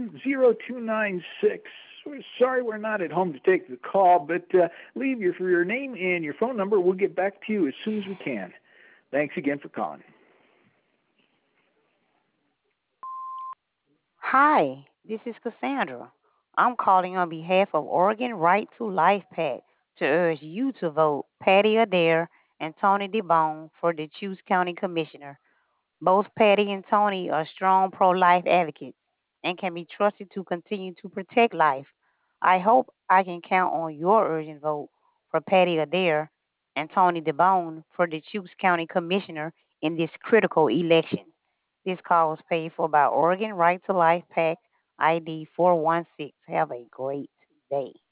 70296. We're sorry we're not at home to take the call, but leave your name and your phone number. We'll get back to you as soon as we can. Thanks again for calling. Hi, this is Cassandra. I'm calling on behalf of Oregon Right to Life PAC to urge you to vote Patty Adair and Tony DeBone for the Chuse County Commissioner. Both Patty and Tony are strong pro life advocates and can be trusted to continue to protect life. I hope I can count on your urgent vote for Patty Adair and Tony DeBone for the Chuse County Commissioner in this critical election. This call was paid for by Oregon Right to Life PAC ID 416. Have a great day.